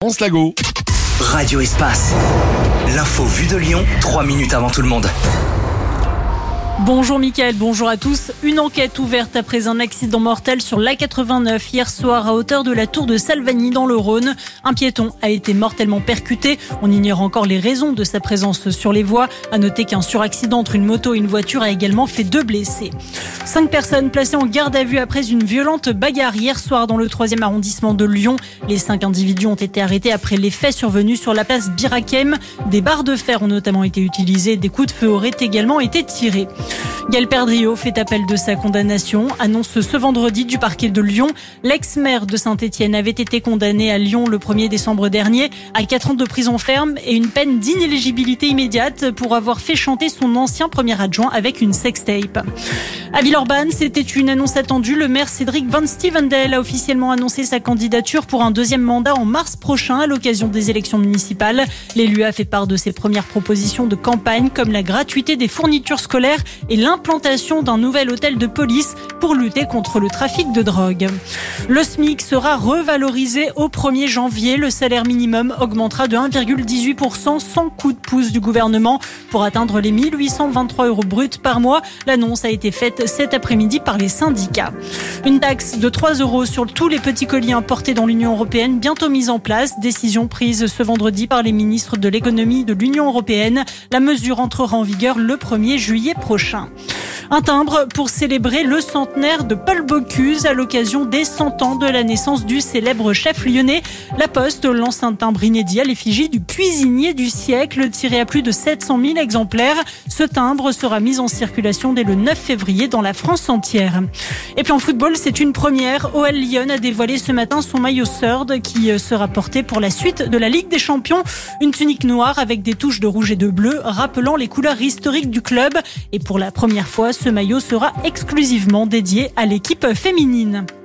Lago. Radio Espace. L'info vue de Lyon, 3 minutes avant tout le monde. Bonjour Mickaël, bonjour à tous. Une enquête ouverte après un accident mortel sur l'A89 hier soir à hauteur de la tour de Salvagny dans le Rhône. Un piéton a été mortellement percuté. On ignore encore les raisons de sa présence sur les voies. À noter qu'un suraccident entre une moto et une voiture a également fait 2 blessés. 5 personnes placées en garde à vue après une violente bagarre hier soir dans le 3e arrondissement de Lyon. Les 5 individus ont été arrêtés après les faits survenus sur la place Bir Hakeim. Des barres de fer ont notamment été utilisées. Des coups de feu auraient également été tirés. Gaël Perdriau fait appel de sa condamnation, annonce ce vendredi du parquet de Lyon. L'ex-maire de Saint-Étienne avait été condamné à Lyon le 1er décembre dernier à 4 ans de prison ferme et une peine d'inéligibilité immédiate pour avoir fait chanter son ancien premier adjoint avec une sextape. À Villeurbanne, c'était une annonce attendue. Le maire Cédric Van Stevendel a officiellement annoncé sa candidature pour un 2e mandat en mars prochain à l'occasion des élections municipales. L'élu a fait part de ses premières propositions de campagne comme la gratuité des fournitures scolaires et l'implantation d'un nouvel hôtel de police pour lutter contre le trafic de drogue. Le SMIC sera revalorisé au 1er janvier. Le salaire minimum augmentera de 1,18% sans coup de pouce du gouvernement pour atteindre les 1 823 € bruts par mois. L'annonce a été faite cet après-midi par les syndicats. Une taxe de 3 € sur tous les petits colis importés dans l'Union européenne, bientôt mise en place. Décision prise ce vendredi par les ministres de l'économie de l'Union européenne. La mesure entrera en vigueur le 1er juillet prochain. Un timbre pour célébrer le centenaire de Paul Bocuse à l'occasion des 100 ans de la naissance du célèbre chef lyonnais. La Poste lance un timbre inédit à l'effigie du cuisinier du siècle, tiré à plus de 700 000 exemplaires. Ce timbre sera mis en circulation dès le 9 février dans la France entière. Et puis en football, c'est une première. OL Lyon a dévoilé ce matin son maillot Third qui sera porté pour la suite de la Ligue des Champions. Une tunique noire avec des touches de rouge et de bleu, rappelant les couleurs historiques du club. Et pour la première fois, ce maillot sera exclusivement dédié à l'équipe féminine.